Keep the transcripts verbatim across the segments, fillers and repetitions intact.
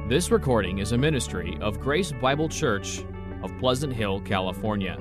This recording is a ministry of Grace Bible Church of Pleasant Hill, California.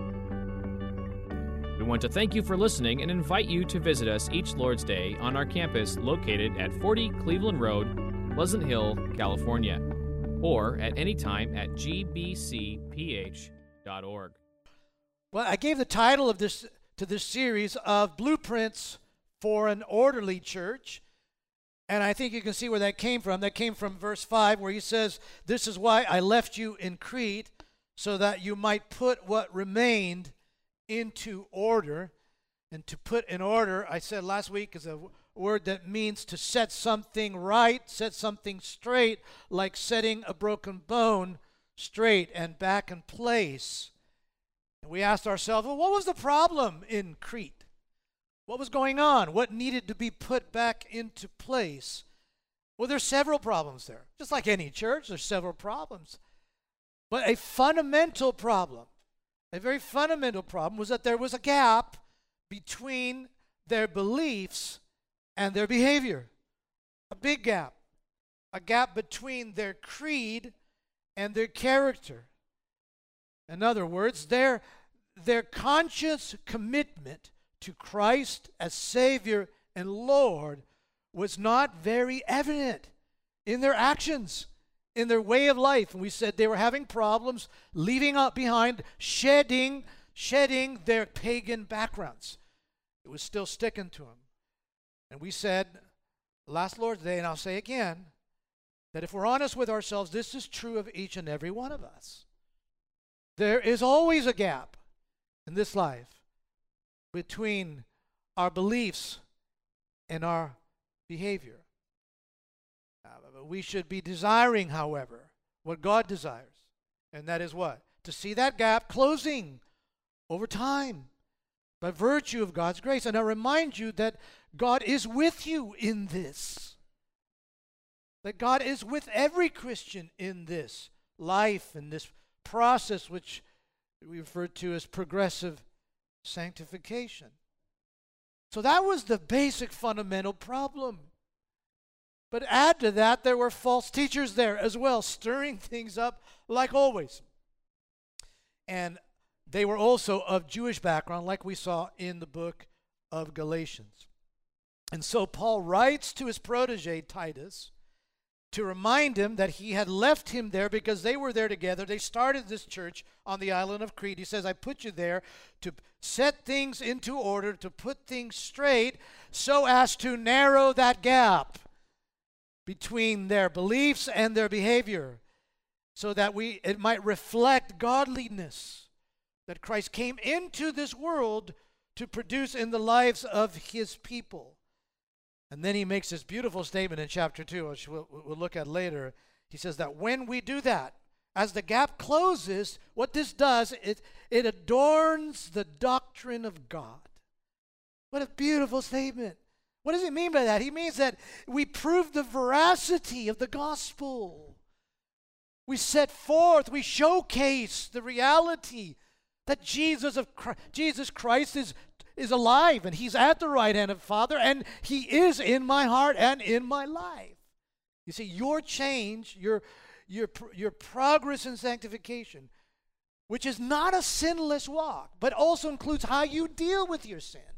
We want to thank you for listening and invite you to visit us each Lord's Day on our campus located at forty Cleveland Road, Pleasant Hill, California, or at any time at g b c p h dot org. Well, I gave the title of this to this series of Blueprints for an Orderly Church. And I think you can see where that came from. That came from verse five, where he says, "This is why I left you in Crete, so that you might put what remained into order." And to put in order, I said last week, is a word that means to set something right, set something straight, like setting a broken bone straight and back in place. And we asked ourselves, well, what was the problem in Crete? What was going on? What needed to be put back into place? Well, there's several problems there. Just like any church, there's several problems. But a fundamental problem, a very fundamental problem, was that there was a gap between their beliefs and their behavior. A big gap. A gap between their creed and their character. In other words, their, their conscious commitment to Christ as Savior and Lord was not very evident in their actions, in their way of life. And we said they were having problems leaving out behind, shedding, shedding their pagan backgrounds. It was still sticking to them. And we said last Lord's Day, and I'll say again, that if we're honest with ourselves, this is true of each and every one of us. There is always a gap in this life between our beliefs and our behavior. Uh, we should be desiring, however, what God desires. And that is what? To see that gap closing over time by virtue of God's grace. And I remind you that God is with you in this. That God is with every Christian in this life, in this process which we refer to as progressive sanctification. So that was the basic fundamental problem. But add to that, there were false teachers there as well, stirring things up like always. And they were also of Jewish background, like we saw in the book of Galatians. And so Paul writes to his protege, Titus, to remind him that he had left him there because they were there together. They started this church on the island of Crete. He says, I put you there to set things into order, to put things straight, so as to narrow that gap between their beliefs and their behavior, so that we it might reflect godliness that Christ came into this world to produce in the lives of his people. And then he makes this beautiful statement in chapter two, which we'll, we'll look at later. He says that when we do that, as the gap closes, what this does, it, it adorns the doctrine of God. What a beautiful statement. What does he mean by that? He means that we prove the veracity of the gospel. We set forth, we showcase the reality that Jesus, of Christ, Jesus Christ is is alive, and he's at the right hand of the Father, and he is in my heart and in my life. You see, your change, your, your, your progress in sanctification, which is not a sinless walk, but also includes how you deal with your sin,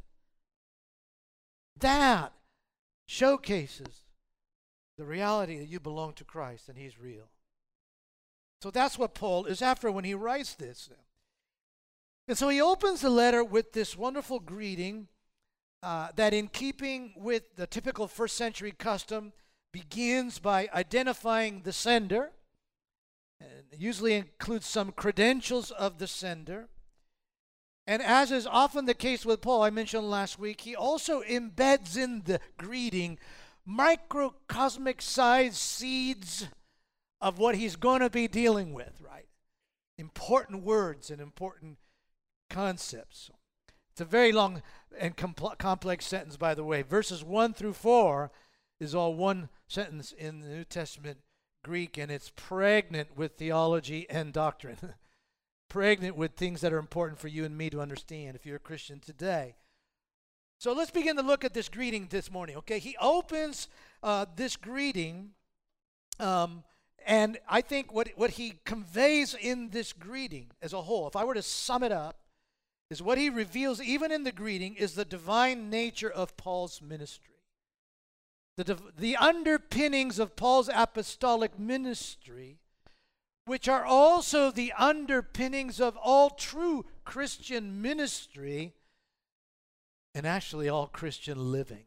that showcases the reality that you belong to Christ and he's real. So that's what Paul is after when he writes this. And so he opens the letter with this wonderful greeting uh, that, in keeping with the typical first century custom, begins by identifying the sender, and usually includes some credentials of the sender. And as is often the case with Paul, I mentioned last week, he also embeds in the greeting microcosmic sized seeds of what he's going to be dealing with, right? Important words and important concepts. It's a very long and compl- complex sentence, by the way. Verses one through four is all one sentence in the New Testament Greek, and it's pregnant with theology and doctrine. Pregnant with things that are important for you and me to understand if you're a Christian today. So let's begin to look at this greeting this morning, okay? He opens uh, this greeting um, And I think what, what he conveys in this greeting as a whole, if I were to sum it up, is what he reveals even in the greeting is the divine nature of Paul's ministry. The, div- the underpinnings of Paul's apostolic ministry, which are also the underpinnings of all true Christian ministry and actually all Christian living.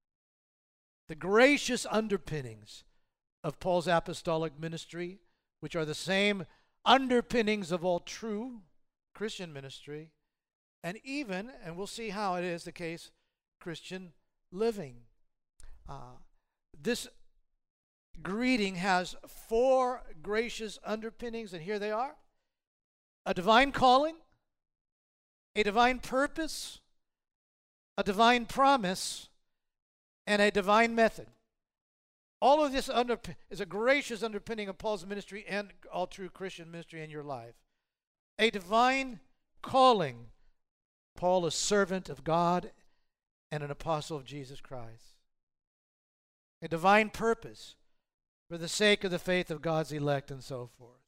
The gracious underpinnings of Paul's apostolic ministry, which are the same underpinnings of all true Christian ministry, and even, and we'll see how it is the case, Christian living. Uh, this greeting has four gracious underpinnings, and here they are. A divine calling, a divine purpose, a divine promise, and a divine method. All of this under, is a gracious underpinning of Paul's ministry and all true Christian ministry in your life. A divine calling. Paul, a servant of God and an apostle of Jesus Christ. A divine purpose for the sake of the faith of God's elect and so forth.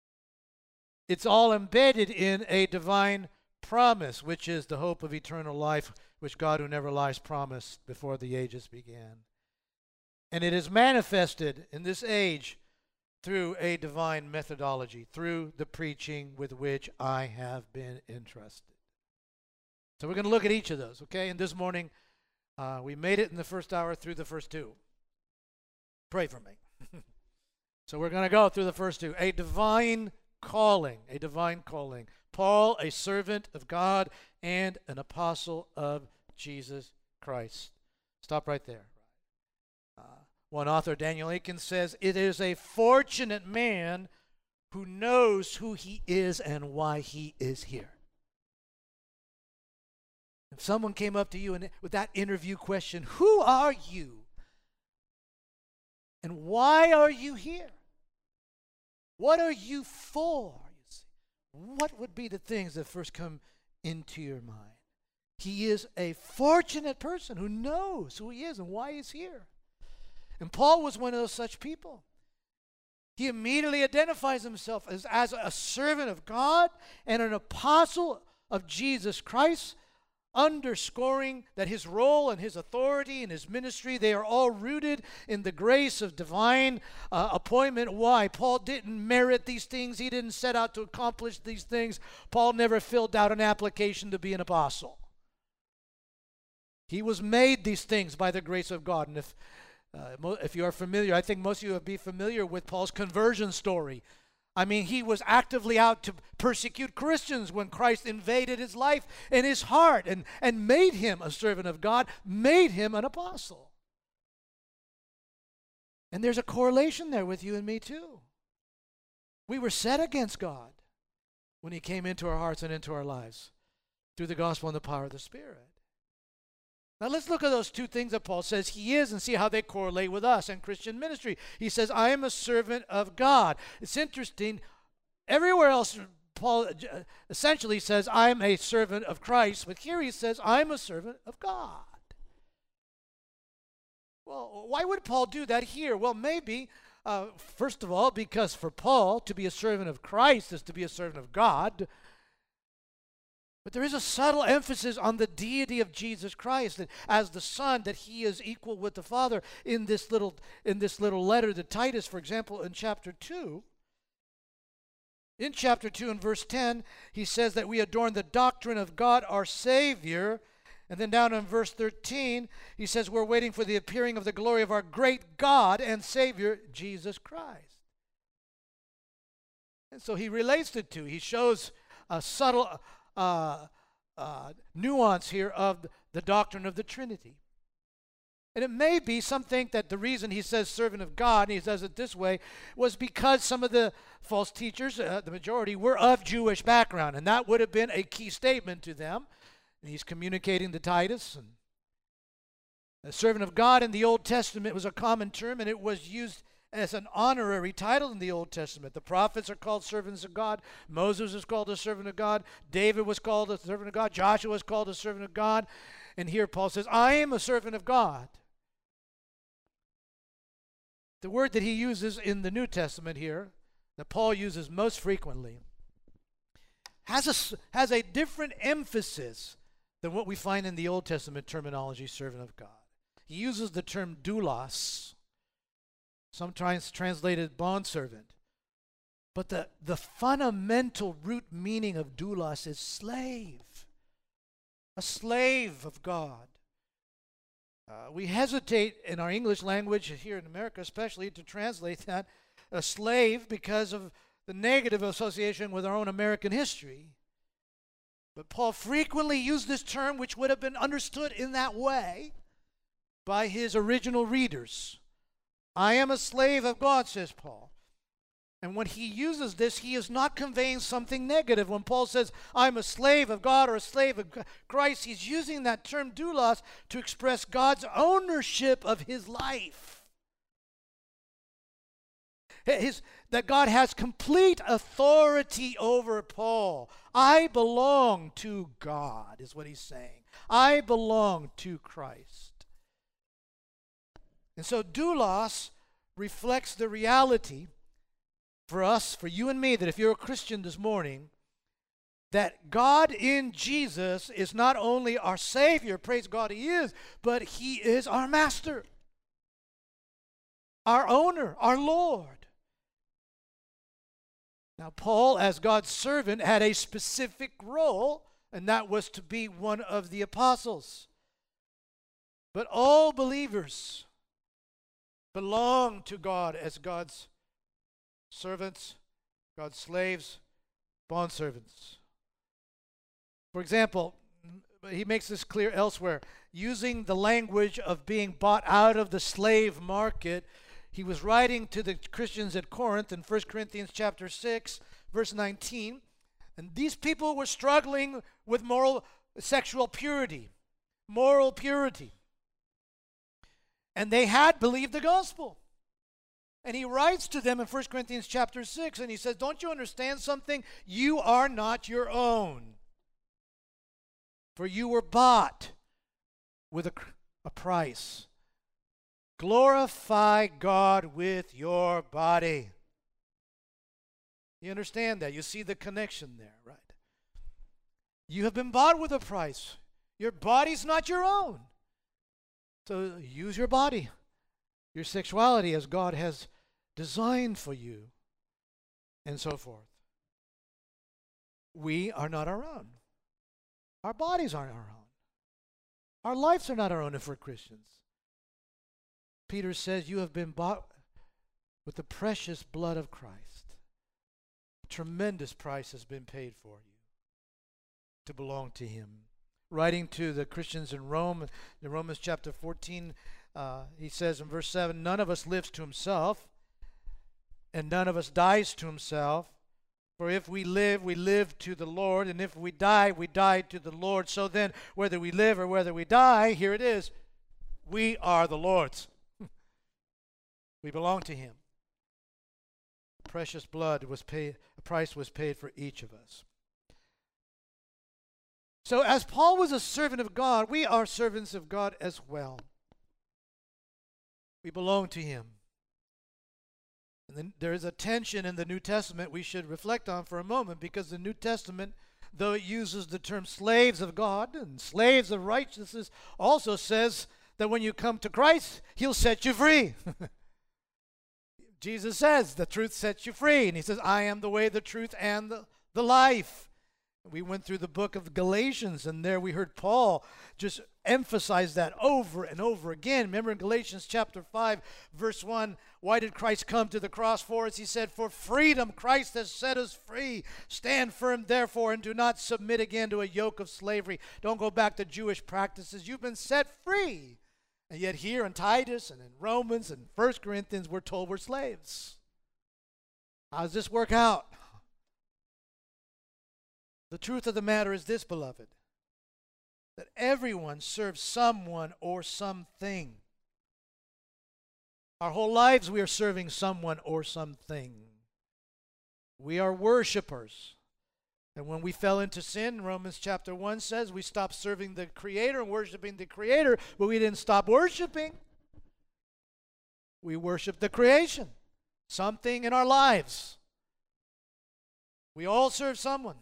It's all embedded in a divine promise, which is the hope of eternal life, which God who never lies promised before the ages began. And it is manifested in this age through a divine methodology, through the preaching with which I have been entrusted. So we're going to look at each of those, okay? And this morning, uh, we made it in the first hour through the first two. Pray for me. So we're going to go through the first two. A divine calling, a divine calling. Paul, a servant of God and an apostle of Jesus Christ. Stop right there. Uh, one author, Daniel Aiken, says, it is a fortunate man who knows who he is and why he is here. If someone came up to you and with that interview question, who are you? And why are you here? What are you for? You see? What would be the things that first come into your mind? He is a fortunate person who knows who he is and why he's here. And Paul was one of those such people. He immediately identifies himself as, as a servant of God and an apostle of Jesus Christ, underscoring that his role and his authority and his ministry, they are all rooted in the grace of divine uh, appointment. Why? Paul didn't merit these things. He didn't set out to accomplish these things. Paul never filled out an application to be an apostle. He was made these things by the grace of God. And if, uh, if you are familiar, I think most of you will be familiar with Paul's conversion story. I mean, he was actively out to persecute Christians when Christ invaded his life and his heart and, and made him a servant of God, made him an apostle. And there's a correlation there with you and me too. We were set against God when he came into our hearts and into our lives through the gospel and the power of the Spirit. Now let's look at those two things that Paul says he is and see how they correlate with us and Christian ministry. He says, I am a servant of God. It's interesting. Everywhere else, Paul essentially says, I am a servant of Christ. But here he says, I am a servant of God. Well, why would Paul do that here? Well, maybe, uh, first of all, because for Paul, to be a servant of Christ is to be a servant of God. But there is a subtle emphasis on the deity of Jesus Christ, that as the Son, that he is equal with the Father in this little, in this little letter to Titus, for example, in chapter two. In chapter two and verse ten, he says that we adorn the doctrine of God our Savior. And then down in verse thirteen, he says we're waiting for the appearing of the glory of our great God and Savior, Jesus Christ. And so he relates the two. He shows a subtle Uh, uh, nuance here of the doctrine of the Trinity. And it may be some think that the reason he says servant of God, and he says it this way, was because some of the false teachers, uh, the majority, were of Jewish background, and that would have been a key statement to them. And he's communicating to Titus. And the servant of God in the Old Testament was a common term, and it was used as an honorary title in the Old Testament. The prophets are called servants of God. Moses is called a servant of God. David was called a servant of God. Joshua was called a servant of God. And here Paul says, I am a servant of God. the word that he uses in the New Testament here, that Paul uses most frequently, has a, has a different emphasis than what we find in the Old Testament terminology, servant of God. He uses the term doulos, sometimes translated bondservant. But the, the fundamental root meaning of doulos is slave, a slave of God. Uh, we hesitate in our English language, here in America especially, to translate that a slave because of the negative association with our own American history. But Paul frequently used this term, which would have been understood in that way by his original readers. I am a slave of God, says Paul. And when he uses this, he is not conveying something negative. When Paul says, I'm a slave of God or a slave of Christ, he's using that term doulos to express God's ownership of his life. His, that God has complete authority over Paul. I belong to God, is what he's saying. I belong to Christ. And so doulos reflects the reality for us, for you and me, that if you're a Christian this morning, that God in Jesus is not only our Savior, praise God he is, but he is our Master, our owner, our Lord. Now, Paul, as God's servant, had a specific role, and that was to be one of the apostles. But all believers belong to God as God's servants, God's slaves, bondservants. For example, he makes this clear elsewhere. Using the language of being bought out of the slave market, he was writing to the Christians at Corinth in First Corinthians chapter six, verse nineteen. And these people were struggling with moral, sexual purity, moral purity. And they had believed the gospel. And he writes to them in First Corinthians chapter six, and he says, don't you understand something? You are not your own. For you were bought with a, a price. Glorify God with your body. You understand that? You see the connection there, right? You have been bought with a price. Your body's not your own. So use your body, your sexuality as God has designed for you, and so forth. We are not our own. Our bodies aren't our own. Our lives are not our own if we're Christians. Peter says, you have been bought with the precious blood of Christ. A tremendous price has been paid for you to belong to him. Writing to the Christians in Rome, in Romans chapter fourteen, uh, he says in verse seven, none of us lives to himself, and none of us dies to himself. For if we live, we live to the Lord, and if we die, we die to the Lord. So then, whether we live or whether we die, here it is, we are the Lord's. We belong to him. Precious blood was paid, a price was paid for each of us. So as Paul was a servant of God, we are servants of God as well. We belong to him. And then there is a tension in the New Testament we should reflect on for a moment, because the New Testament, though it uses the term slaves of God and slaves of righteousness, also says that when you come to Christ, he'll set you free. Jesus says, the truth sets you free. And he says, I am the way, the truth, and the, the life. We went through the book of Galatians, and there we heard Paul just emphasize that over and over again. Remember in Galatians chapter five, verse one, why did Christ come to the cross for us? He said, for freedom Christ has set us free. Stand firm, therefore, and do not submit again to a yoke of slavery. Don't go back to Jewish practices. You've been set free. And yet here in Titus and in Romans and First Corinthians, we're told we're slaves. How does this work out? The truth of the matter is this, beloved, that everyone serves someone or something. Our whole lives we are serving someone or something. We are worshipers. And when we fell into sin, Romans chapter one says we stopped serving the Creator and worshiping the Creator, but we didn't stop worshiping. We worship the creation, something in our lives. We all serve someone,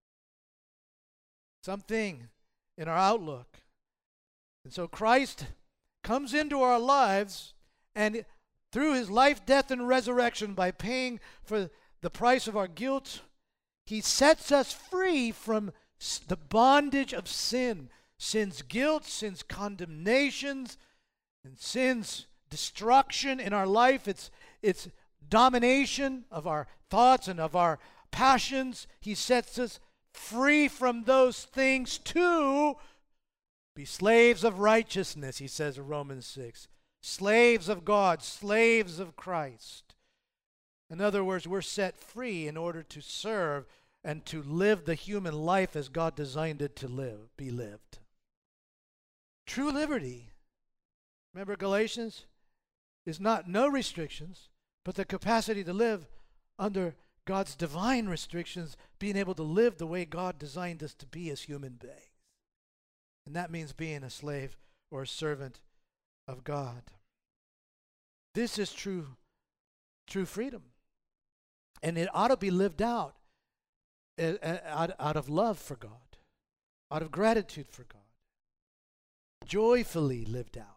something in our outlook. And so Christ comes into our lives, and through his life, death, and resurrection, by paying for the price of our guilt, he sets us free from the bondage of sin, sin's guilt, sin's condemnations, and sin's destruction in our life. It's, it's domination of our thoughts and of our passions. He sets us free from those things to be slaves of righteousness, he says in Romans six. Slaves of God, slaves of Christ. In other words, we're set free in order to serve and to live the human life as God designed it to live, be lived. True liberty, remember Galatians, is not no restrictions, but the capacity to live under God's divine restrictions, being able to live the way God designed us to be as human beings. And that means being a slave or a servant of God. This is true, true freedom. And it ought to be lived out, uh, out out of love for God, out of gratitude for God, joyfully lived out.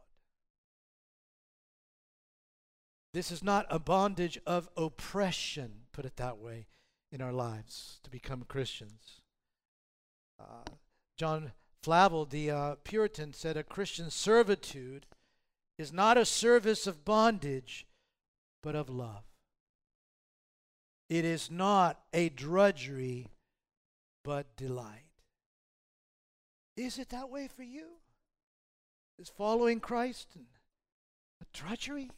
This is not a bondage of oppression, put it that way, in our lives to become Christians. Uh, John Flavel, the uh, Puritan, said a Christian servitude is not a service of bondage, but of love. It is not a drudgery, but delight. Is it that way for you? Is following Christ a drudgery?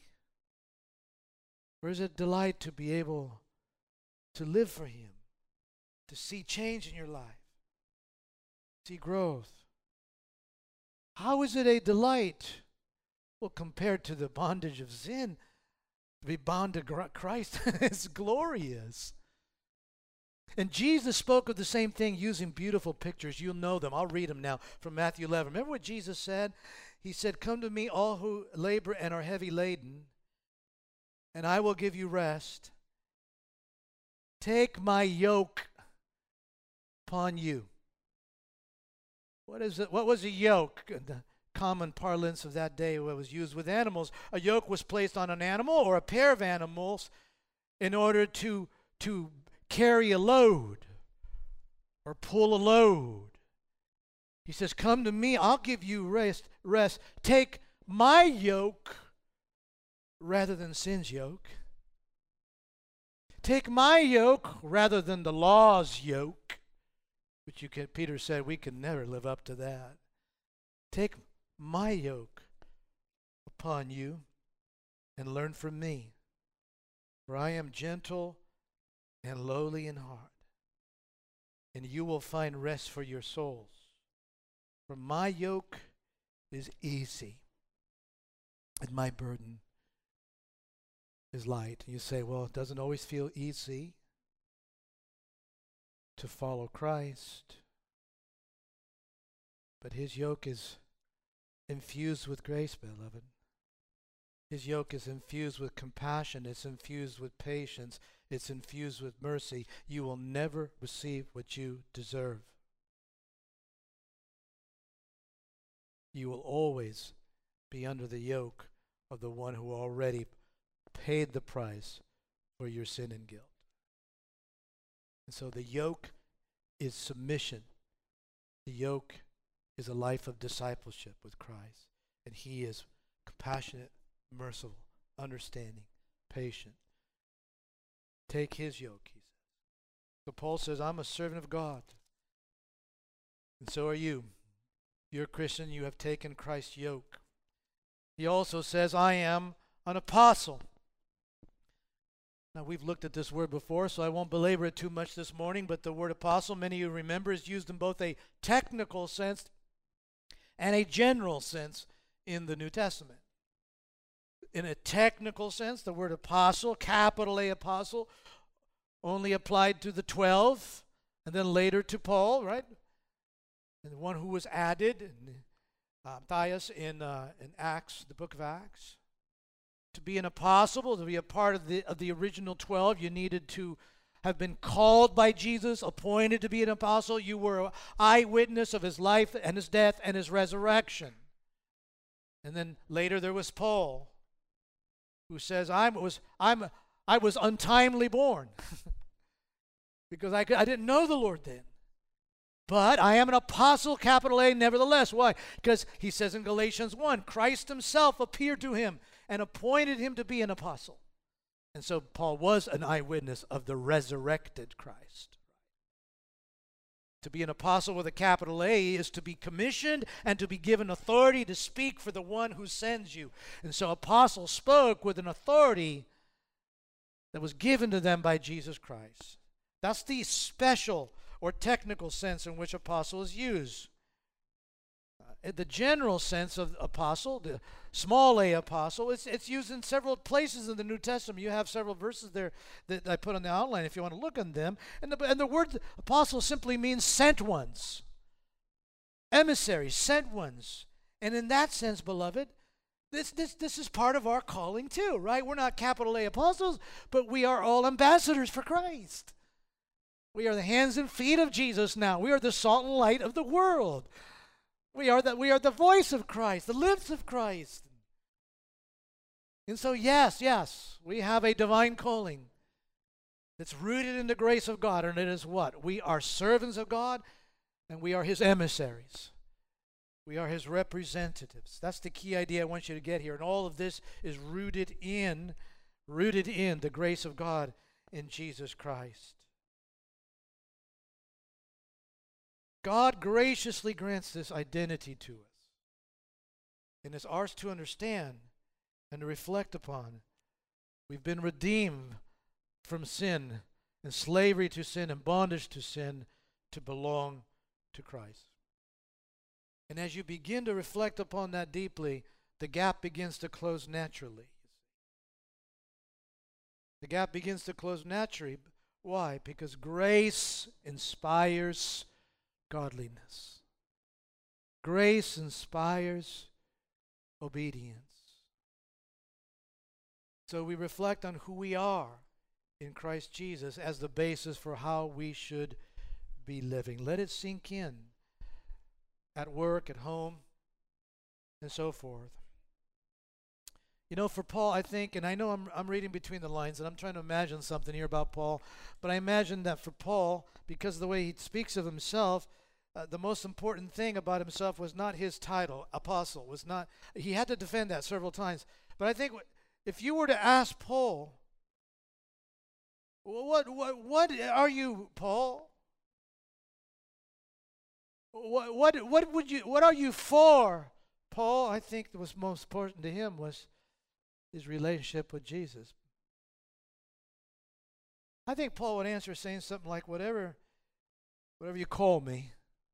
Or is it delight to be able to live for him, to see change in your life, see growth? How is it a delight? Well, compared to the bondage of sin, to be bound to Christ is glorious. And Jesus spoke of the same thing using beautiful pictures. You'll know them. I'll read them now from Matthew eleven. Remember what Jesus said? He said, "Come to me, all who labor and are heavy laden, and I will give you rest. Take my yoke upon you." What is it? What was a yoke? The common parlance of that day, what was used with animals. A yoke was placed on an animal or a pair of animals in order to, to carry a load or pull a load. He says, "Come to me, I'll give you rest. Rest. Take my yoke rather than sin's yoke. Take my yoke rather than the law's yoke," which you can, Peter said we can never live up to that. "Take my yoke upon you and learn from me, for I am gentle and lowly in heart, and you will find rest for your souls. For my yoke is easy and my burden is light." And you say, well, it doesn't always feel easy to follow Christ, but his yoke is infused with grace, beloved. His yoke is infused with compassion. It's infused with patience. It's infused with mercy. You will never receive what you deserve. You will always be under the yoke of the one who already paid the price for your sin and guilt. And so the yoke is submission. The yoke is a life of discipleship with Christ. And he is compassionate, merciful, understanding, patient. Take his yoke, he says. So Paul says, I'm a servant of God. And so are you. You're a Christian, you have taken Christ's yoke. He also says, I am an apostle. Now, we've looked at this word before, so I won't belabor it too much this morning, but the word apostle, many of you remember, is used in both a technical sense and a general sense in the New Testament. In a technical sense, the word apostle, capital A apostle, only applied to the twelve, and then later to Paul, right? And the one who was added, uh, Matthias, in, uh, in Acts, the book of Acts. To be an apostle, to be a part of the, of the original twelve, you needed to have been called by Jesus, appointed to be an apostle. You were an eyewitness of his life and his death and his resurrection. And then later there was Paul, who says, I was, I'm, I was untimely born because I, I didn't know the Lord then. But I am an apostle, capital A, nevertheless. Why? Because he says in Galatians one, Christ himself appeared to him and appointed him to be an apostle. And so Paul was an eyewitness of the resurrected Christ. To be an apostle with a capital A is to be commissioned and to be given authority to speak for the one who sends you. And so apostle spoke with an authority that was given to them by Jesus Christ. That's the special or technical sense in which apostle is used. Uh, the general sense of apostle, the small a apostle, it's, it's used in several places in the New Testament. You have several verses there that I put on the outline if you want to look on them. And the, and the word apostle simply means sent ones, emissaries, sent ones. And in that sense, beloved, this, this, this is part of our calling too, right? We're not capital A apostles, but we are all ambassadors for Christ. We are the hands and feet of Jesus now. We are the salt and light of the world. We are the, we are the voice of Christ, the lips of Christ. And so, yes, yes, we have a divine calling that's rooted in the grace of God. And it is what? We are servants of God, and we are his emissaries. We are his representatives. That's the key idea I want you to get here. And all of this is rooted in, rooted in the grace of God in Jesus Christ. God graciously grants this identity to us. And it's ours to understand and to reflect upon. We've been redeemed from sin and slavery to sin and bondage to sin to belong to Christ. And as you begin to reflect upon that deeply, the gap begins to close naturally. The gap begins to close naturally. Why? Because grace inspires godliness. Grace inspires obedience. So we reflect on who we are in Christ Jesus as the basis for how we should be living. Let it sink in at work, at home, and so forth. You know, for Paul, I think, and I know I'm, I'm reading between the lines, and I'm trying to imagine something here about Paul, but I imagine that for Paul, because of the way he speaks of himself, uh, the most important thing about himself was not his title, apostle, was not, he had to defend that several times. But I think if you were to ask Paul, what, what, what are you, Paul? What, what, what would you, what are you for, Paul? I think what was most important to him was his relationship with Jesus. I think Paul would answer saying something like, whatever, whatever you call me,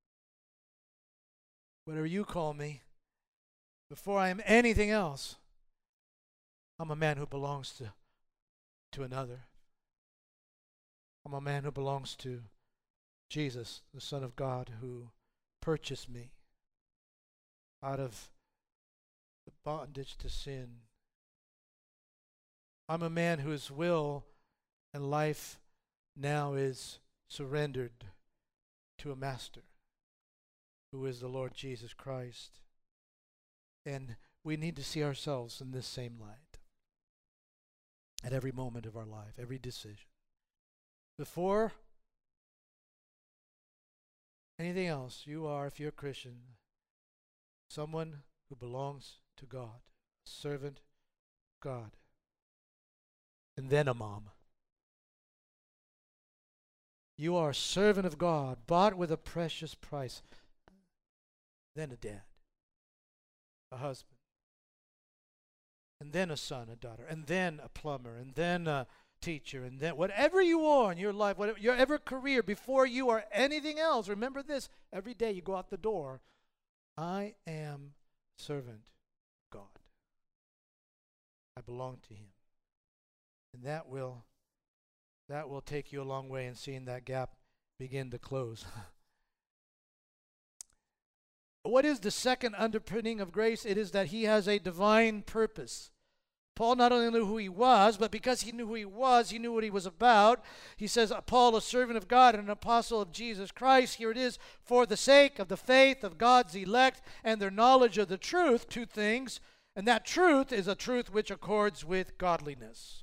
whatever you call me, before I am anything else, I'm a man who belongs to, to another. I'm a man who belongs to Jesus, the Son of God, who purchased me out of the bondage to sin. I'm a man whose will and life now is surrendered to a master, who is the Lord Jesus Christ. And we need to see ourselves in this same light at every moment of our life, every decision. Before anything else, you are, if you're a Christian, someone who belongs to God, a servant of God, and then a mom. You are a servant of God, bought with a precious price, then a dad, a husband, and then a son, a daughter, and then a plumber, and then a teacher, and then whatever you are in your life, whatever your ever career, before you are anything else, remember this, every day you go out the door, I am servant of God. I belong to him. And that will that will take you a long way in seeing that gap begin to close. What is the second underpinning of grace? It is that he has a divine purpose Paul not only knew who he was, but because he knew who he was, he knew what he was about. He says, Paul, a servant of God and an apostle of Jesus Christ, here it is, for the sake of the faith of God's elect and their knowledge of the truth, two things, and that truth is a truth which accords with godliness.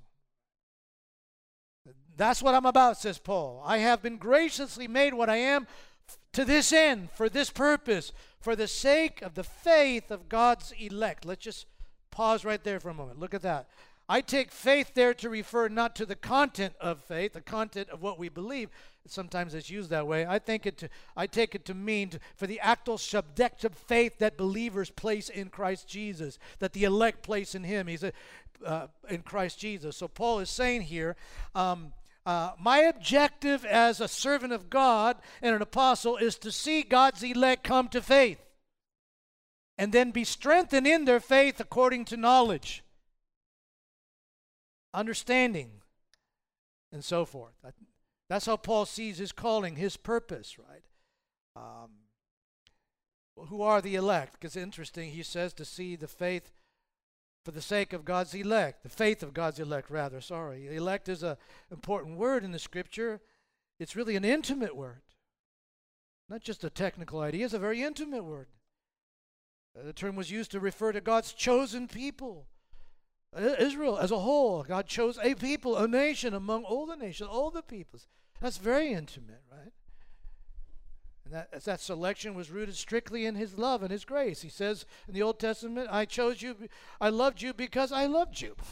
That's what I'm about, says Paul. I have been graciously made what I am to this end, for this purpose, for the sake of the faith of God's elect. Let's just pause right there for a moment. Look at that. I take faith there to refer not to the content of faith, the content of what we believe. Sometimes it's used that way. I think it to, I take it to mean to, for the actual subjective faith that believers place in Christ Jesus, that the elect place in Him. He's a, uh, in Christ Jesus. So Paul is saying here, um, uh, my objective as a servant of God and an apostle is to see God's elect come to faith, and then be strengthened in their faith according to knowledge, understanding, and so forth. That's how Paul sees his calling, his purpose, right? Um, well, who are the elect? Because it's interesting, he says to see the faith for the sake of God's elect, the faith of God's elect, rather, sorry. Elect is an important word in the Scripture. It's really an intimate word. Not just a technical idea, it's a very intimate word. The term was used to refer to God's chosen people. Israel as a whole, God chose a people, a nation among all the nations, all the peoples. That's very intimate, right? And that, that selection was rooted strictly in His love and His grace. He says in the Old Testament, I chose you, I loved you because I loved you.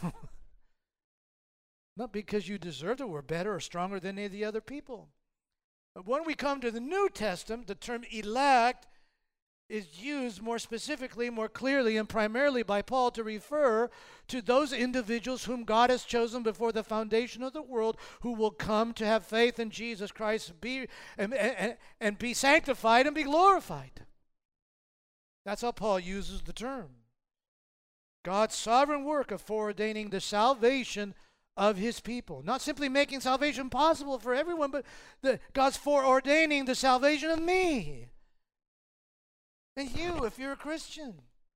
Not because you deserved it, were better or stronger than any of the other people. But when we come to the New Testament, the term elect is used more specifically, more clearly, and primarily by Paul to refer to those individuals whom God has chosen before the foundation of the world, who will come to have faith in Jesus Christ, be and, and, and be sanctified and be glorified. That's how Paul uses the term. God's sovereign work of foreordaining the salvation of His people. Not simply making salvation possible for everyone, but the, God's foreordaining the salvation of me. And you, if you're a Christian.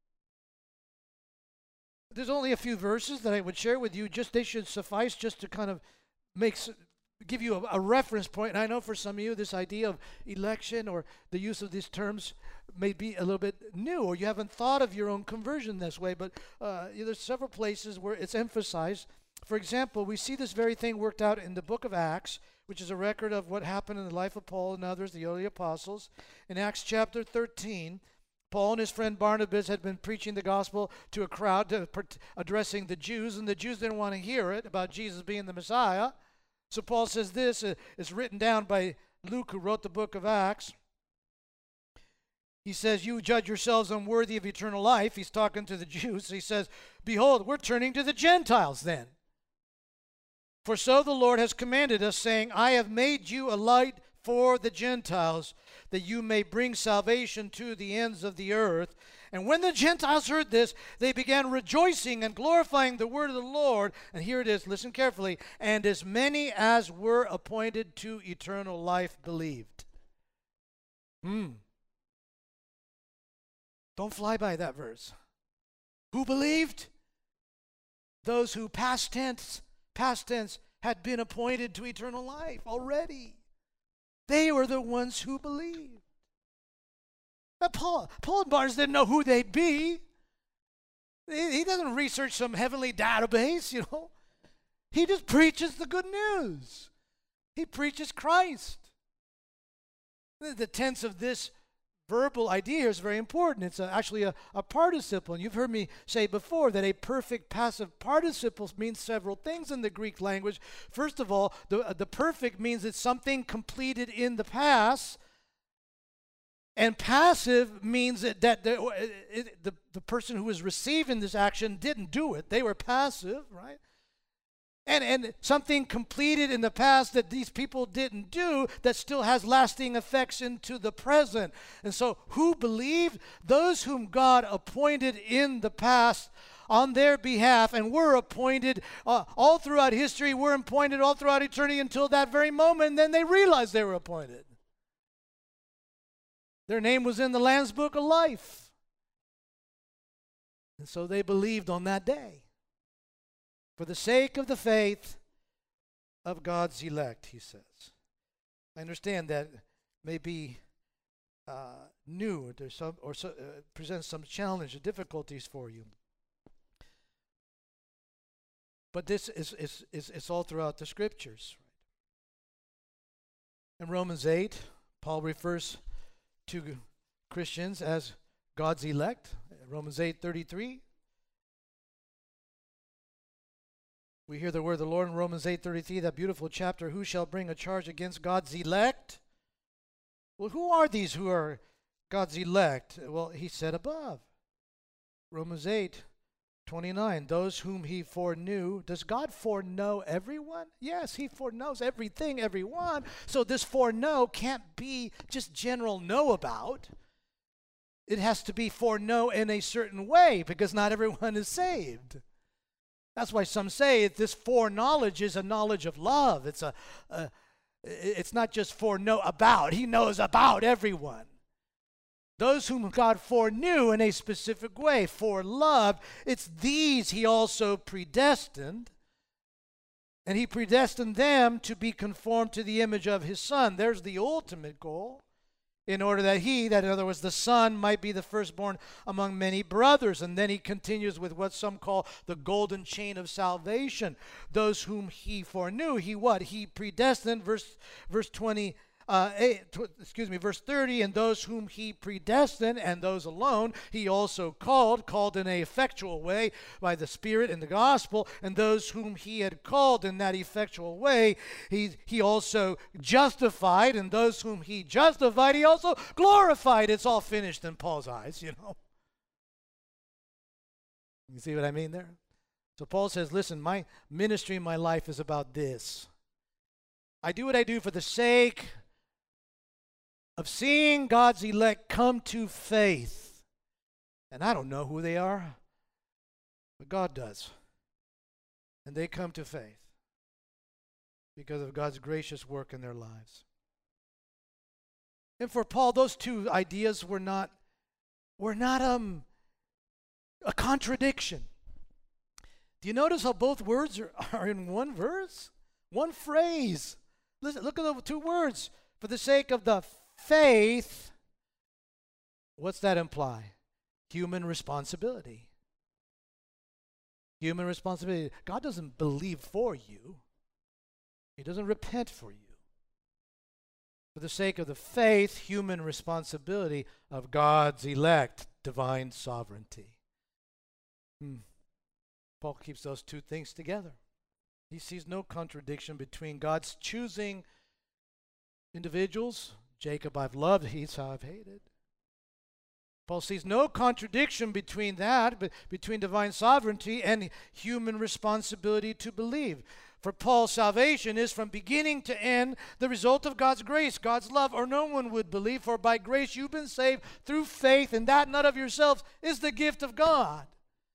There's only a few verses that I would share with you. Just they should suffice just to kind of make, give you a, a reference point. And I know for some of you, this idea of election or the use of these terms may be a little bit new, or you haven't thought of your own conversion this way. But uh, there's several places where it's emphasized. For example, we see this very thing worked out in the book of Acts, which is a record of what happened in the life of Paul and others, the early apostles. In Acts chapter thirteen, Paul and his friend Barnabas had been preaching the gospel to a crowd, to, addressing the Jews, and the Jews didn't want to hear it about Jesus being the Messiah. So Paul says this, uh, is written down by Luke, who wrote the book of Acts. He says, you judge yourselves unworthy of eternal life. He's talking to the Jews. He says, behold, we're turning to the Gentiles then. For so the Lord has commanded us, saying, I have made you a light for the Gentiles, that you may bring salvation to the ends of the earth. And when the Gentiles heard this, they began rejoicing and glorifying the word of the Lord. And here it is, listen carefully. And as many as were appointed to eternal life believed. Hmm. Don't fly by that verse. Who believed? Those who past tense Past tense, had been appointed to eternal life already. They were the ones who believed. Now Paul, Paul and Barnabas didn't know who they'd be. He, he doesn't research some heavenly database, you know. He just preaches the good news. He preaches Christ. The, the tense of this verbal idea here is very important. It's a, actually a, a participle. And you've heard me say before that a perfect passive participle means several things in the Greek language. First of all, the, uh, the perfect means it's something completed in the past. And passive means that, that the, it, the, the person who was receiving this action didn't do it. They were passive, right? And, and something completed in the past that these people didn't do that still has lasting effects into the present. And so who believed? Those whom God appointed in the past on their behalf and were appointed uh, all throughout history, were appointed all throughout eternity until that very moment, and then they realized they were appointed. Their name was in the Lamb's Book of Life. And so they believed on that day. For the sake of the faith of God's elect, he says. I understand that may be uh, new, or, there's some, or so, uh, presents some challenge or difficulties for you. But this is, is, is, is all throughout the Scriptures. In Romans eight, Paul refers to Christians as God's elect. Romans eight thirty-three. We hear the word of the Lord in Romans eight thirty-three, that beautiful chapter. Who shall bring a charge against God's elect? Well, who are these who are God's elect? Well, he said above. Romans eight twenty-nine, those whom he foreknew. Does God foreknow everyone? Yes, he foreknows everything, everyone. So this foreknow can't be just general know about. It has to be foreknow in a certain way, because not everyone is saved. That's why some say this foreknowledge is a knowledge of love. It's a, a it's not just foreknow about. He knows about everyone. Those whom God foreknew in a specific way, foreloved, it's these he also predestined. And he predestined them to be conformed to the image of his Son. There's the ultimate goal. In order that he, that in other words the Son, might be the firstborn among many brothers. And then he continues with what some call the golden chain of salvation. Those whom he foreknew, he what? He predestined, verse, verse twenty, uh, eight, tw- excuse me, verse thirty, and those whom he predestined, and those alone, he also called, called in an effectual way by the Spirit in the gospel, and those whom he had called in that effectual way, he, he also justified, and those whom he justified, he also glorified. It's all finished in Paul's eyes, you know. You see what I mean there? So Paul says, listen, my ministry in my life is about this. I do what I do for the sake of seeing God's elect come to faith. And I don't know who they are, but God does. And they come to faith because of God's gracious work in their lives. And for Paul, those two ideas were not, were not um, a contradiction. Do you notice how both words are, are in one verse? One phrase. Listen, look at the two words. For the sake of the faith, what's that imply? Human responsibility. Human responsibility. God doesn't believe for you. He doesn't repent for you. For the sake of the faith, human responsibility of God's elect, divine sovereignty. Hmm. Paul keeps those two things together. He sees no contradiction between God's choosing individuals. Jacob I've loved, Esau I've hated. Paul sees no contradiction between that, but between divine sovereignty and human responsibility to believe. For Paul, salvation is from beginning to end the result of God's grace, God's love, or no one would believe. For by grace you've been saved through faith, and that not of yourselves is the gift of God.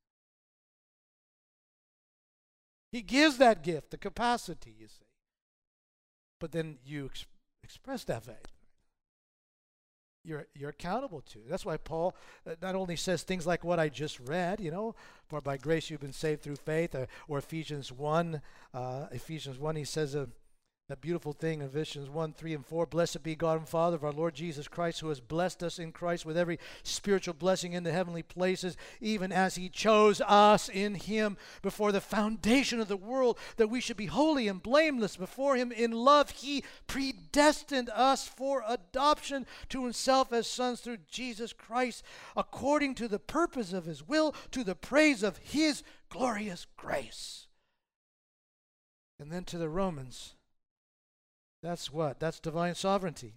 He gives that gift, the capacity, you see. But then you ex- express that faith. You're, you're accountable to. That's why Paul uh, not only says things like what I just read, you know, for by grace you've been saved through faith, or, or Ephesians one, uh, Ephesians one, he says uh, that beautiful thing in Ephesians one, three, and four, blessed be God and Father of our Lord Jesus Christ, who has blessed us in Christ with every spiritual blessing in the heavenly places, even as he chose us in him before the foundation of the world, that we should be holy and blameless before him. In love he predestined us for adoption to himself as sons through Jesus Christ, according to the purpose of his will, to the praise of his glorious grace. And then to the Romans, that's what? That's divine sovereignty.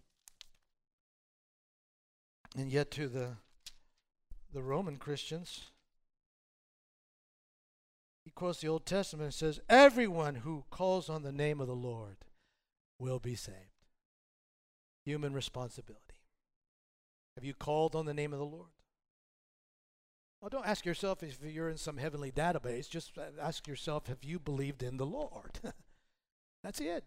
And yet to the, the Roman Christians, he quotes the Old Testament and says, everyone who calls on the name of the Lord will be saved. Human responsibility. Have you called on the name of the Lord? Well, don't ask yourself if you're in some heavenly database. Just ask yourself, have you believed in the Lord? That's it.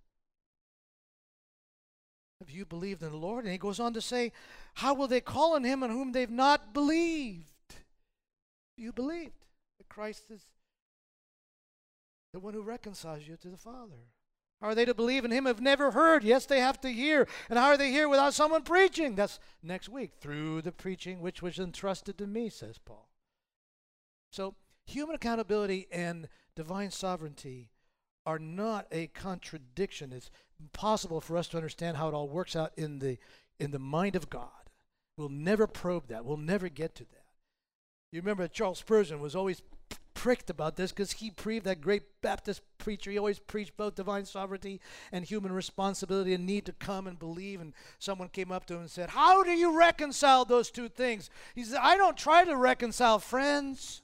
Have you believed in the Lord? And he goes on to say, how will they call on him on whom they've not believed? You believed that Christ is The one who reconciles you to the Father. How are they to believe in him who have never heard? Yes, they have to hear. And how are they hear without someone preaching? That's next week. Through the preaching which was entrusted to me, says Paul. So human accountability and divine sovereignty are not a contradiction. It's impossible for us to understand how it all works out in the in the mind of God. We'll never probe that. We'll never get to that. You remember Charles Spurgeon was always pricked about this because he preached, that great Baptist preacher. He always preached both divine sovereignty and human responsibility and need to come and believe. And someone came up to him and said, how do you reconcile those two things? He said, I don't try to reconcile friends.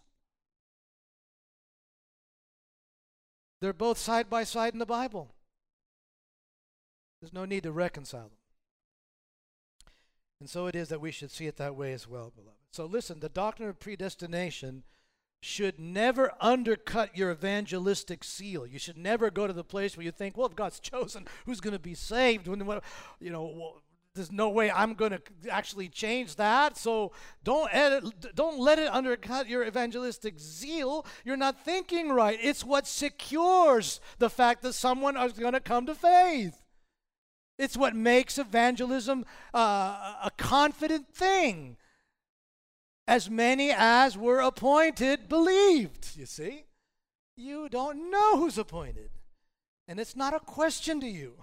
They're both side by side in the Bible. There's no need to reconcile them. And so it is that we should see it that way as well, beloved. So listen, the doctrine of predestination should never undercut your evangelistic seal. You should never go to the place where you think, well, if God's chosen, who's going to be saved? When, you know, well, there's no way I'm going to actually change that. So don't edit, don't let it undercut your evangelistic zeal. You're not thinking right. It's what secures the fact that someone is going to come to faith. It's what makes evangelism uh, a confident thing. As many as were appointed believed, you see. You don't know who's appointed. And it's not a question to you.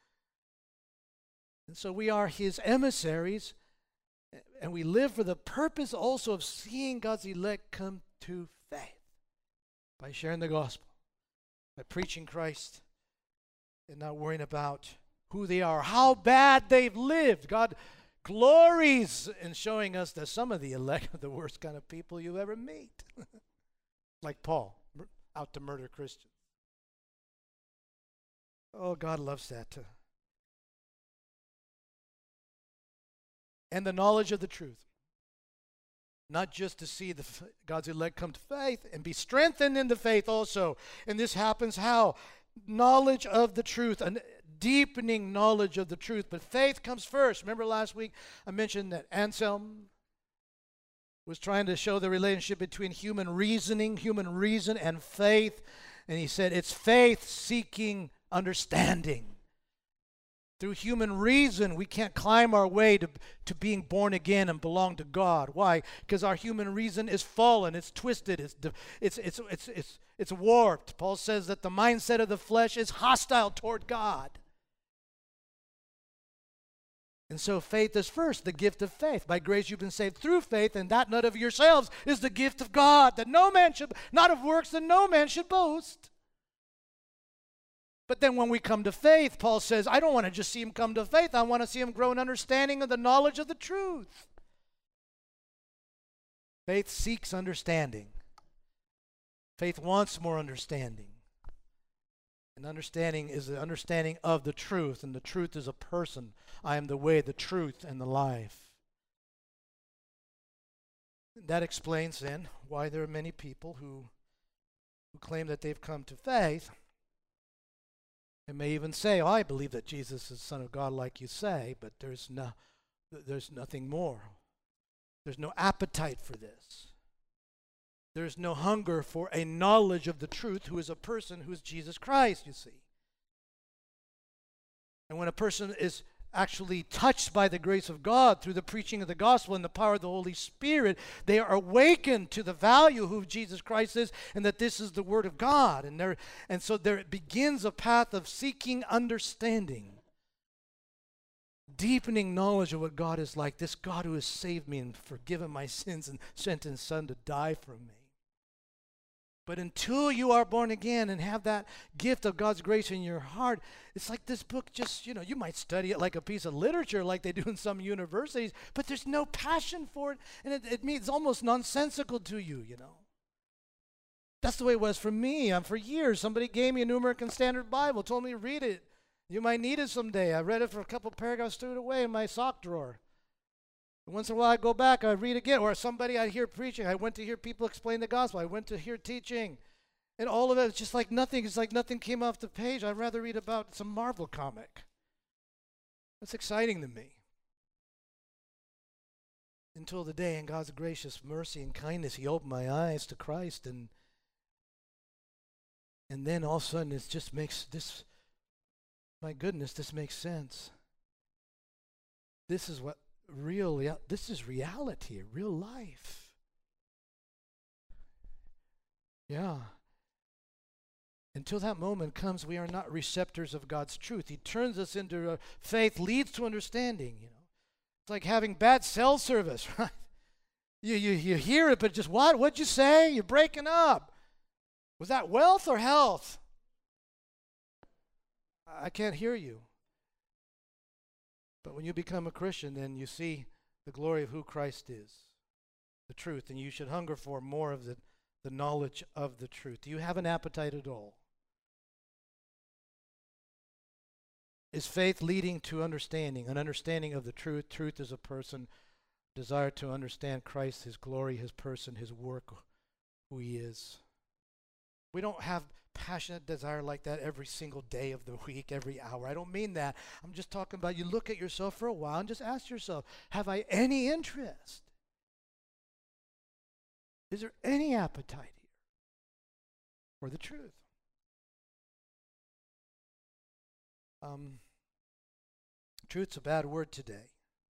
And so we are his emissaries, and we live for the purpose also of seeing God's elect come to faith by sharing the gospel, by preaching Christ, and not worrying about who they are, how bad they've lived. God glories in showing us that some of the elect are the worst kind of people you ever meet. Like Paul, out to murder Christians. Oh, God loves that too. And the knowledge of the truth. Not just to see the God's elect come to faith and be strengthened in the faith also. And this happens how? Knowledge of the truth, a deepening knowledge of the truth. But faith comes first. Remember last week I mentioned that Anselm was trying to show the relationship between human reasoning, human reason, and faith. And he said it's faith seeking understanding. Through human reason, we can't climb our way to, to being born again and belong to God. Why? Because our human reason is fallen. It's twisted. It's, it's, it's, it's, it's, it's warped. Paul says that the mindset of the flesh is hostile toward God. And so faith is first, the gift of faith. By grace you've been saved through faith, and that not of yourselves is the gift of God, that no man should, not of works that no man should boast. But then when we come to faith, Paul says, I don't want to just see him come to faith. I want to see him grow in understanding of the knowledge of the truth. Faith seeks understanding. Faith wants more understanding. And understanding is the understanding of the truth, and the truth is a person. I am the way, the truth, and the life. That explains then why there are many people who, who claim that they've come to faith. They may even say, oh, I believe that Jesus is the Son of God like you say, but there's no, there's nothing more. There's no appetite for this. There's no hunger for a knowledge of the truth, who is a person who is Jesus Christ, you see. And when a person is actually touched by the grace of God through the preaching of the gospel and the power of the Holy Spirit, they are awakened to the value of who Jesus Christ is and that this is the Word of God. And, there, and so there begins a path of seeking understanding, deepening knowledge of what God is like, this God who has saved me and forgiven my sins and sent His Son to die for me. But until you are born again and have that gift of God's grace in your heart, it's like this book just, you know, you might study it like a piece of literature like they do in some universities, but there's no passion for it, and it, it means almost nonsensical to you, you know. That's the way it was for me. Um, for years, somebody gave me a New American Standard Bible, told me to read it. You might need it someday. I read it for a couple paragraphs, threw it away in my sock drawer. Once in a while I go back, I read again, or somebody I hear preaching. I went to hear people explain the gospel. I went to hear teaching. And all of it, it's just like nothing. It's like nothing came off the page. I'd rather read about some Marvel comic. That's exciting to me. Until the day in God's gracious mercy and kindness, He opened my eyes to Christ, and And then all of a sudden it just makes this, my goodness, this makes sense. This is what real, this is reality, real life. Yeah. Until that moment comes, we are not receptors of God's truth. He turns us into a faith, leads to understanding, you know. It's like having bad cell service, right? You, you, you hear it, but just what? What'd you say? You're breaking up. Was that wealth or health? I can't hear you. But when you become a Christian, then you see the glory of who Christ is, the truth, and you should hunger for more of the, the knowledge of the truth. Do you have an appetite at all? Is faith leading to understanding? An understanding of the truth. Truth is a person. Desire to understand Christ, His glory, His person, His work, who He is. We don't have passionate desire like that every single day of the week, every hour. I don't mean that. I'm just talking about you look at yourself for a while and just ask yourself, have I any interest? Is there any appetite here for the truth? Um, truth's a bad word today.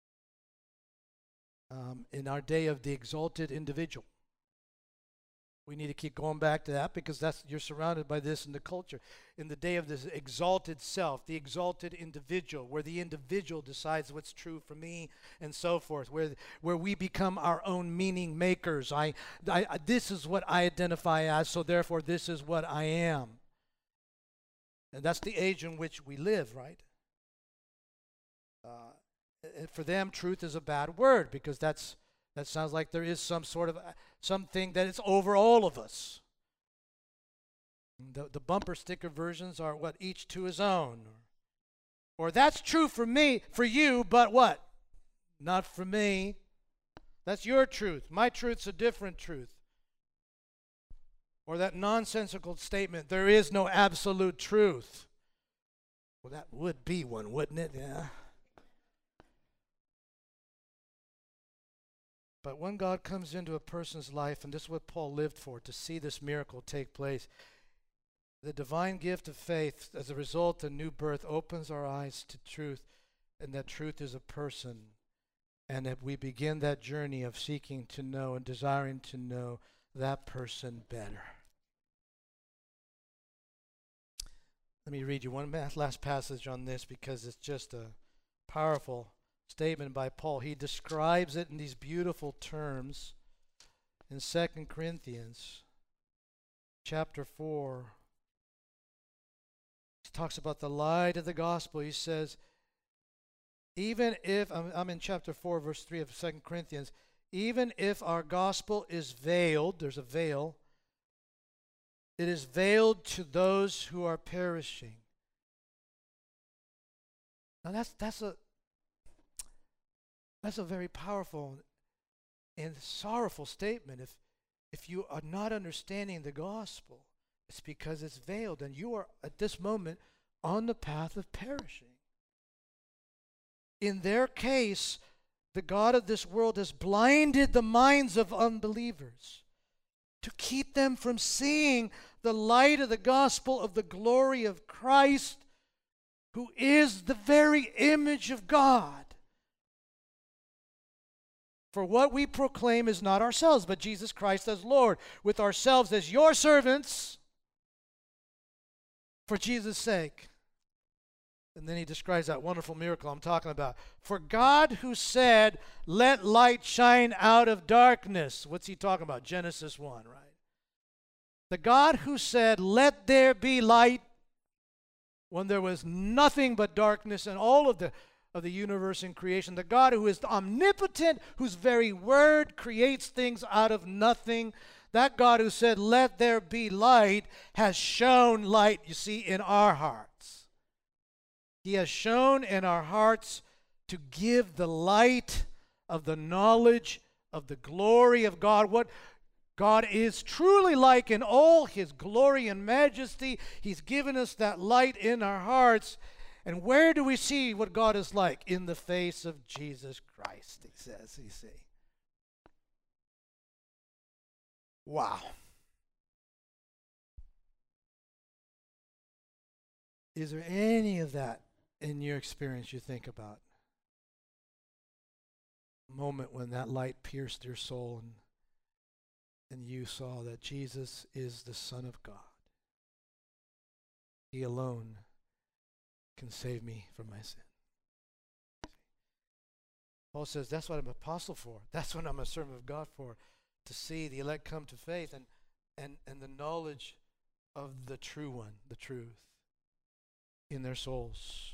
Um, in our day of the exalted individual. We need to keep going back to that because that's you're surrounded by this in the culture. In the day of this exalted self, the exalted individual, where the individual decides what's true for me and so forth, where where we become our own meaning makers. I, I, I this is what I identify as, so therefore this is what I am. And that's the age in which we live, right? Uh, for them, truth is a bad word because that's that sounds like there is some sort of uh, something that is over all of us. The, the bumper sticker versions are what? Each to his own. Or, or that's true for me, for you, but what? Not for me. That's your truth. My truth's a different truth. Or that nonsensical statement, there is no absolute truth. Well, that would be one, wouldn't it? Yeah. But when God comes into a person's life, and this is what Paul lived for, to see this miracle take place, the divine gift of faith, as a result of new birth, opens our eyes to truth, and that truth is a person, and that we begin that journey of seeking to know and desiring to know that person better. Let me read you one last passage on this because it's just a powerful statement by Paul. He describes it in these beautiful terms in Second Corinthians chapter four. He talks about the light of the gospel. He says, even if, I'm, I'm in chapter four, verse three of Second Corinthians, even if our gospel is veiled, there's a veil, it is veiled to those who are perishing. Now that's that's a That's a very powerful and sorrowful statement. If if you are not understanding the gospel, it's because it's veiled, and you are at this moment on the path of perishing. In their case, the God of this world has blinded the minds of unbelievers to keep them from seeing the light of the gospel of the glory of Christ, who is the very image of God. For what we proclaim is not ourselves, but Jesus Christ as Lord, with ourselves as your servants for Jesus' sake. And then he describes that wonderful miracle I'm talking about. For God who said, let light shine out of darkness. What's he talking about? Genesis one, right? The God who said, let there be light, when there was nothing but darkness and all of the of the universe and creation, the God who is omnipotent, whose very word creates things out of nothing, that God who said, let there be light, has shown light, you see, in our hearts. He has shown in our hearts to give the light of the knowledge of the glory of God, what God is truly like in all His glory and majesty. He's given us that light in our hearts. And where do we see what God is like? In the face of Jesus Christ, he says, you see. Wow. Is there any of that in your experience you think about? A moment when that light pierced your soul and, and you saw that Jesus is the Son of God. He alone can save me from my sin. Paul says that's what I'm an apostle for. That's what I'm a servant of God for, to see the elect come to faith and, and, and the knowledge of the true one, the truth, in their souls.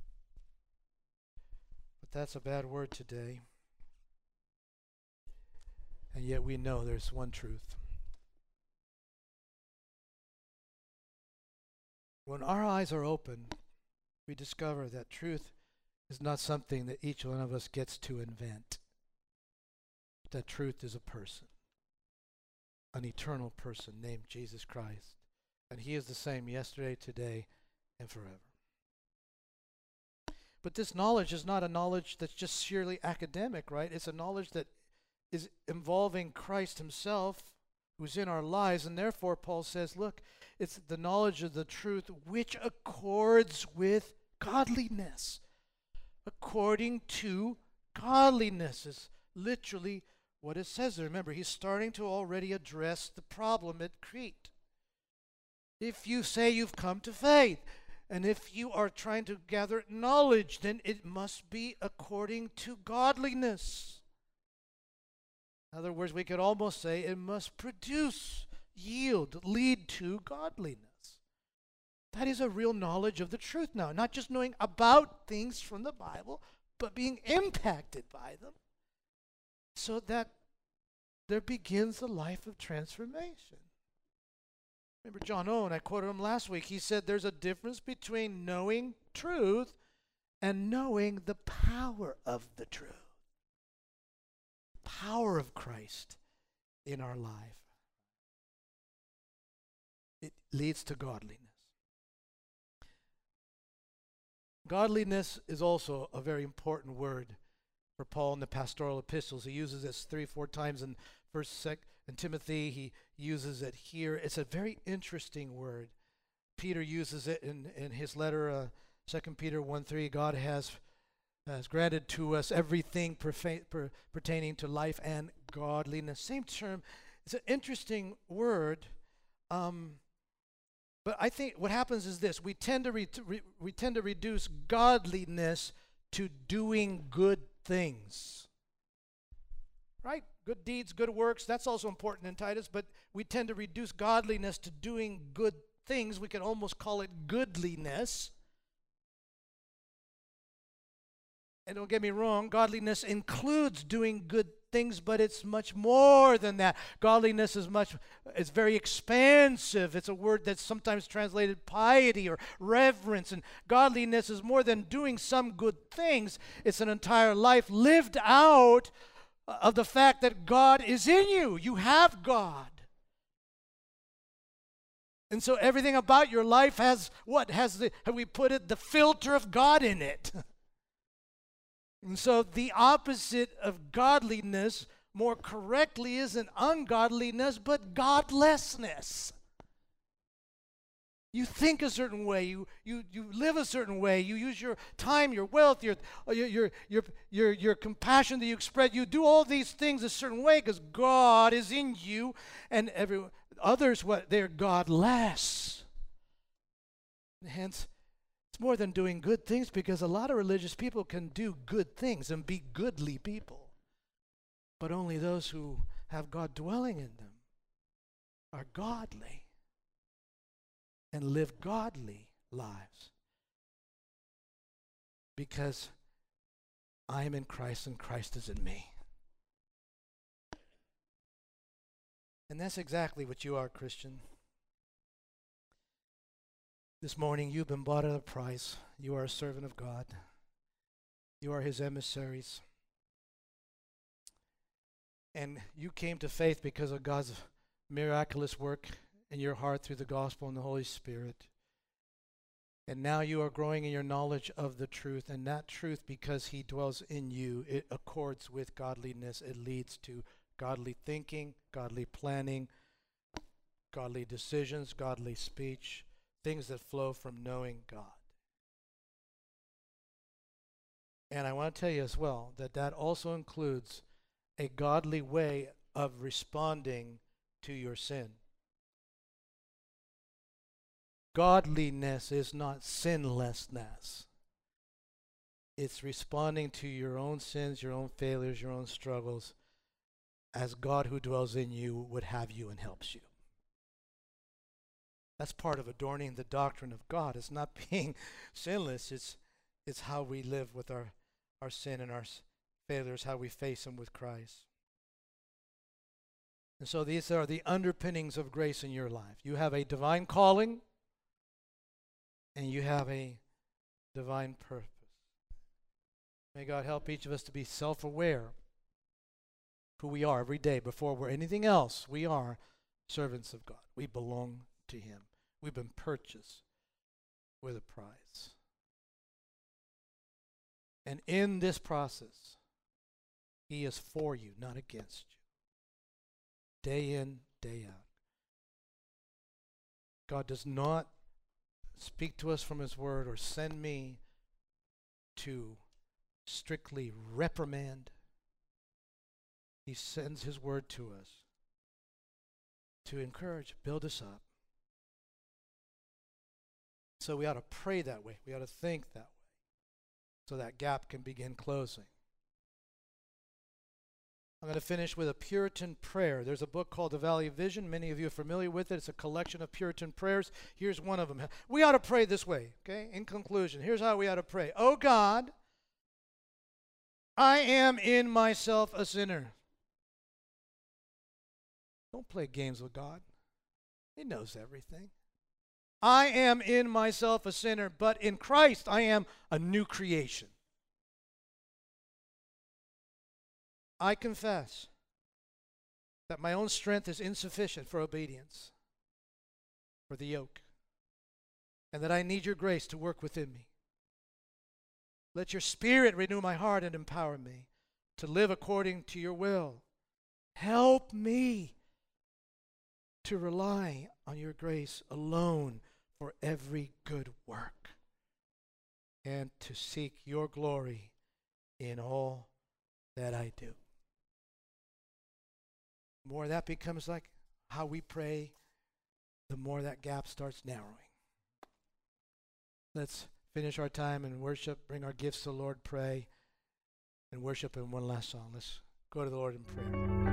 But that's a bad word today. And yet we know there's one truth. When our eyes are open, we discover that truth is not something that each one of us gets to invent. That truth is a person, an eternal person named Jesus Christ. And he is the same yesterday, today, and forever. But this knowledge is not a knowledge that's just sheerly academic, right? It's a knowledge that is involving Christ himself, who's in our lives. And therefore, Paul says, look, it's the knowledge of the truth which accords with godliness. According to godliness is literally what it says there. Remember, he's starting to already address the problem at Crete. If you say you've come to faith, and if you are trying to gather knowledge, then it must be according to godliness. In other words, we could almost say it must produce, yield, lead to godliness. That is a real knowledge of the truth now. Not just knowing about things from the Bible, but being impacted by them, so that there begins a life of transformation. Remember John Owen, I quoted him last week. He said there's a difference between knowing truth and knowing the power of the truth. Power of Christ in our life. It leads to godliness. Godliness is also a very important word for Paul in the pastoral epistles. He uses this three, four times in First, Second, and Timothy. He uses it here. It's a very interesting word. Peter uses it in, in his letter, uh, Second Peter one three. God has, has granted to us everything perfa- per, pertaining to life and godliness. Same term. It's an interesting word. Um, But I think what happens is this: we tend to re- re- we tend to reduce godliness to doing good things. Right? Good deeds, good works, that's also important in Titus, but we tend to reduce godliness to doing good things. We can almost call it goodliness. And don't get me wrong, godliness includes doing good things, but it's much more than that. Godliness is much, it's very expansive. It's a word that's sometimes translated piety or reverence. And godliness is more than doing some good things. It's an entire life lived out of the fact that God is in you. You have God. And so everything about your life has what? Has the, have we put it, the filter of God in it. And so the opposite of godliness, more correctly, isn't ungodliness, but godlessness. You think a certain way, you you you live a certain way, you use your time, your wealth, your your your your your, your compassion that you express. You do all these things a certain way because God is in you, and every others, what they're godless. And hence, it's more than doing good things, because a lot of religious people can do good things and be goodly people. But only those who have God dwelling in them are godly and live godly lives. Because I am in Christ and Christ is in me. And that's exactly what you are, Christian. This morning, you've been bought at a price. You are a servant of God. You are his emissaries. And you came to faith because of God's miraculous work in your heart through the gospel and the Holy Spirit. And now you are growing in your knowledge of the truth. And that truth, because he dwells in you, it accords with godliness. It leads to godly thinking, godly planning, godly decisions, godly speech, things that flow from knowing God. And I want to tell you as well that that also includes a godly way of responding to your sin. Godliness is not sinlessness. It's responding to your own sins, your own failures, your own struggles, as God who dwells in you would have you and helps you. That's part of adorning the doctrine of God. It's not being sinless. It's it's how we live with our, our sin and our failures, how we face them with Christ. And so these are the underpinnings of grace in your life. You have a divine calling, and you have a divine purpose. May God help each of us to be self-aware who we are every day. Before we're anything else, we are servants of God. We belong to Him. We've been purchased with a price. And in this process, He is for you, not against you. Day in, day out. God does not speak to us from His Word or send me to strictly reprimand. He sends His Word to us to encourage, build us up. So we ought to pray that way. We ought to think that way so that gap can begin closing. I'm going to finish with a Puritan prayer. There's a book called The Valley of Vision. Many of you are familiar with it. It's a collection of Puritan prayers. Here's one of them. We ought to pray this way, okay? In conclusion, here's how we ought to pray. Oh God, I am in myself a sinner. Don't play games with God. He knows everything. I am in myself a sinner, but in Christ I am a new creation. I confess that my own strength is insufficient for obedience, for the yoke, and that I need your grace to work within me. Let your Spirit renew my heart and empower me to live according to your will. Help me to rely on your grace alone for every good work, and to seek your glory in all that I do. The more that becomes like how we pray, the more that gap starts narrowing. Let's finish our time in worship, bring our gifts to the Lord, pray, and worship in one last song. Let's go to the Lord in prayer.